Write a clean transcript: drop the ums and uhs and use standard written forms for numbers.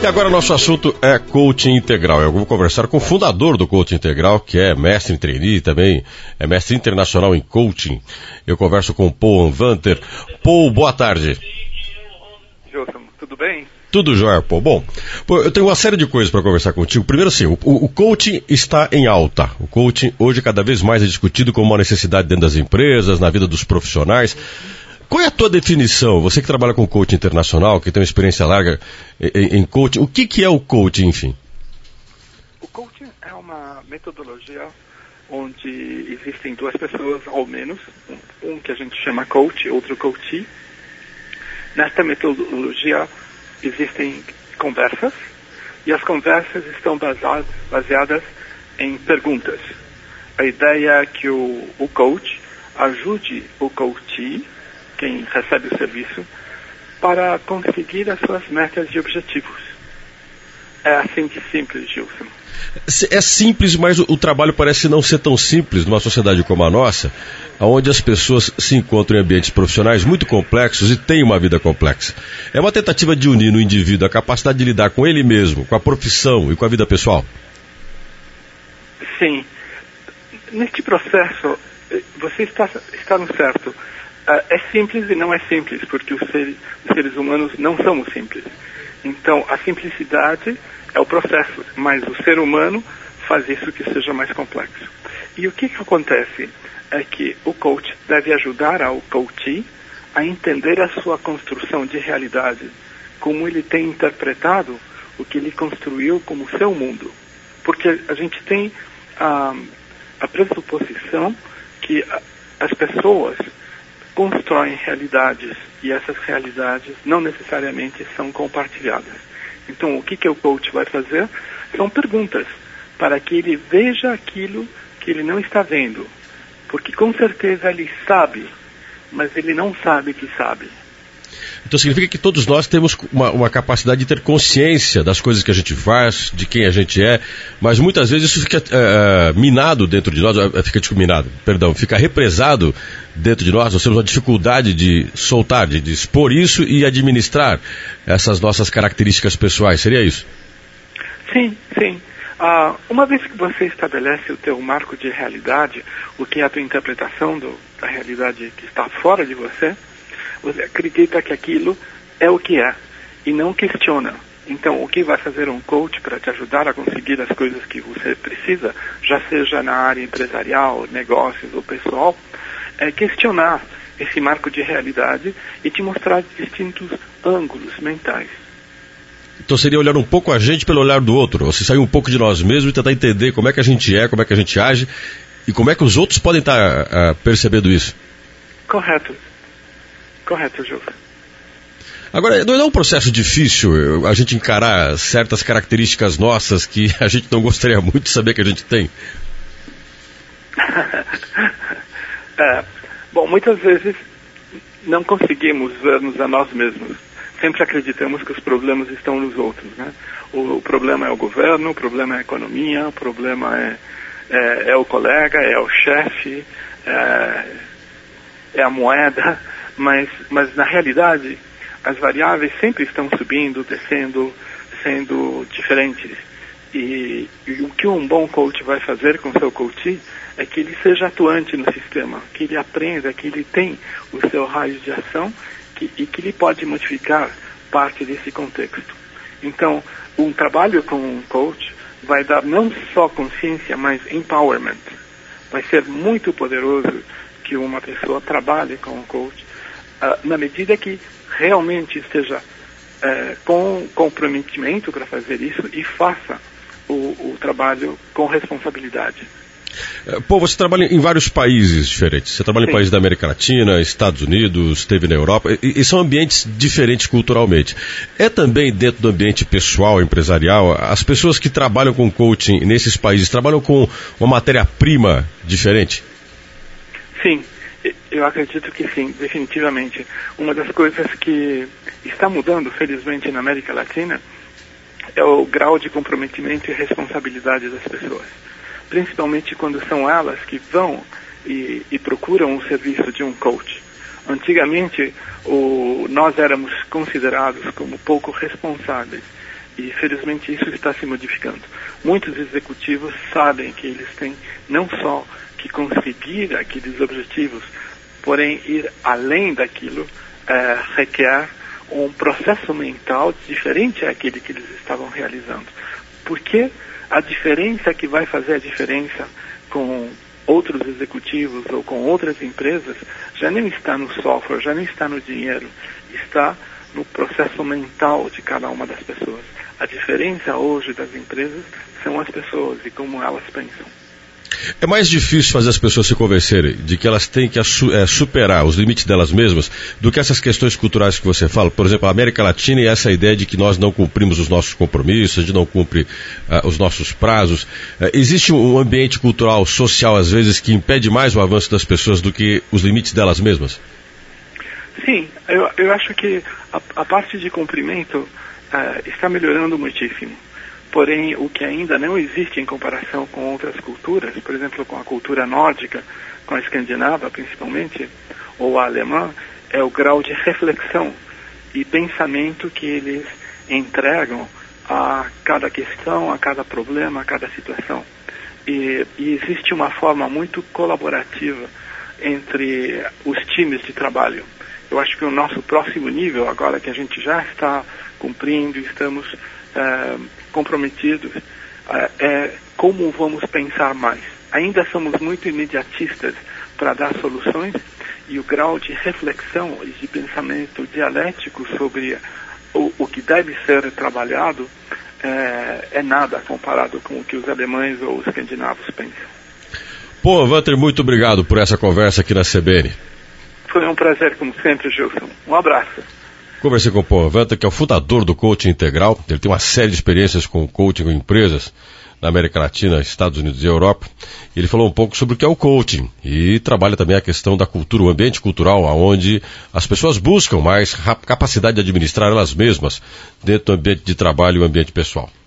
E agora nosso assunto é coaching integral. Eu vou conversar com o fundador do coaching integral, que é mestre em trainee, também é mestre internacional em coaching. Eu converso com o Paul Anvanter. Paul, boa tarde. Gilson, tudo bem? Tudo jóia, Paul. Bom, eu tenho uma série de coisas para conversar contigo. Primeiro assim, o coaching está em alta. O coaching hoje cada vez mais é discutido como uma necessidade dentro das empresas, na vida dos profissionais. Qual é a tua definição? Você que trabalha com coaching internacional, que tem uma experiência larga em coaching, o que é o coaching, enfim? O coaching é uma metodologia onde existem duas pessoas, ao menos, um que a gente chama coach, outro coachee. Nesta metodologia existem conversas, e as conversas estão baseadas em perguntas. A ideia é que o coach ajude o coachee, quem recebe o serviço, para conseguir as suas metas e objetivos. É assim de simples, Gilson. É simples, mas o trabalho parece não ser tão simples numa sociedade como a nossa, onde as pessoas se encontram em ambientes profissionais muito complexos e têm uma vida complexa. É uma tentativa de unir no indivíduo a capacidade de lidar com ele mesmo, com a profissão e com a vida pessoal? Sim. Neste processo, você está no certo. É simples e não é simples, porque os seres humanos não somos simples. Então, a simplicidade é o processo, mas o ser humano faz isso que seja mais complexo. E o que acontece é que o coach deve ajudar ao coachee a entender a sua construção de realidade, como ele tem interpretado o que ele construiu como seu mundo. Porque a gente tem a pressuposição que as pessoas constroem realidades e essas realidades não necessariamente são compartilhadas. Então, o que o coach vai fazer? São perguntas para que ele veja aquilo que ele não está vendo. Porque com certeza ele sabe, mas ele não sabe que sabe. Então significa que todos nós temos uma capacidade de ter consciência das coisas que a gente faz, de quem a gente é, mas muitas vezes isso fica minado dentro de nós, fica represado dentro de nós. Nós temos uma dificuldade de soltar, de expor isso e administrar essas nossas características pessoais. Seria isso? Sim, sim. Uma vez que você estabelece o teu marco de realidade, o que é a tua interpretação da realidade que está fora de você acredita que aquilo é o que é e não questiona. Então, o que vai fazer um coach para te ajudar a conseguir as coisas que você precisa, já seja na área empresarial, negócios ou pessoal, é questionar esse marco de realidade e te mostrar distintos ângulos mentais. Então seria olhar um pouco a gente pelo olhar do outro, ou se sair um pouco de nós mesmos e tentar entender como é que a gente é, como é que a gente age e como é que os outros podem estar percebendo isso. Correto, Gilson. Agora, não é um processo difícil a gente encarar certas características nossas que a gente não gostaria muito de saber que a gente tem? Bom, muitas vezes não conseguimos ver-nos a nós mesmos. Sempre acreditamos que os problemas estão nos outros, né? O problema é o governo, o problema é a economia, o problema é o colega, é o chefe, é a moeda, mas na realidade as variáveis sempre estão subindo, descendo, sendo diferentes. E o que um bom coach vai fazer com seu coachee é que ele seja atuante no sistema, que ele aprenda, que ele tem o seu raio de ação e que ele pode modificar parte desse contexto. Então, um trabalho com um coach vai dar não só consciência, mas empowerment. Vai ser muito poderoso que uma pessoa trabalhe com um coach na medida que realmente esteja com comprometimento para fazer isso e faça o trabalho com responsabilidade. Pô, você trabalha em vários países diferentes. Você trabalha Sim. em países da América Latina, Estados Unidos, esteve na Europa, e são ambientes diferentes culturalmente. É também dentro do ambiente pessoal, empresarial, as pessoas que trabalham com coaching nesses países trabalham com uma matéria-prima diferente? Sim, eu acredito que sim, definitivamente. Uma das coisas que está mudando, felizmente, na América Latina é o grau de comprometimento e responsabilidade das pessoas. Principalmente quando são elas que vão e procuram o serviço de um coach. Antigamente, nós éramos considerados como pouco responsáveis. E felizmente isso está se modificando. Muitos executivos sabem que eles têm não só que conseguir aqueles objetivos, porém ir além daquilo requer um processo mental diferente daquele que eles estavam realizando. Porque a diferença que vai fazer a diferença com outros executivos ou com outras empresas já nem está no software, já nem está no dinheiro, está no processo mental de cada uma das pessoas. A diferença hoje das empresas são as pessoas e como elas pensam. É mais difícil fazer as pessoas se convencerem de que elas têm que superar os limites delas mesmas do que essas questões culturais que você fala. Por exemplo, a América Latina e essa ideia de que nós não cumprimos os nossos compromissos, a gente não cumpre os nossos prazos. Existe um ambiente cultural, social, às vezes, que impede mais o avanço das pessoas do que os limites delas mesmas? Sim, eu acho que a parte de cumprimento está melhorando muitíssimo. Porém, o que ainda não existe em comparação com outras culturas, por exemplo, com a cultura nórdica, com a escandinava principalmente, ou a alemã, é o grau de reflexão e pensamento que eles entregam a cada questão, a cada problema, a cada situação. E existe uma forma muito colaborativa entre os times de trabalho. Eu acho que o nosso próximo nível, agora que a gente já está cumprindo, estamos comprometidos, é como vamos pensar mais. Ainda somos muito imediatistas para dar soluções e o grau de reflexão e de pensamento dialético sobre o que deve ser trabalhado é nada comparado com o que os alemães ou os escandinavos pensam. Pô, Walter, muito obrigado por essa conversa aqui na CBN. Foi um prazer, como sempre, Gilson. Um abraço. Conversei com o Paul Walter, que é o fundador do Coaching Integral. Ele tem uma série de experiências com coaching com empresas na América Latina, Estados Unidos e Europa. Ele falou um pouco sobre o que é o coaching e trabalha também a questão da cultura, o ambiente cultural, onde as pessoas buscam mais capacidade de administrar elas mesmas dentro do ambiente de trabalho e o ambiente pessoal.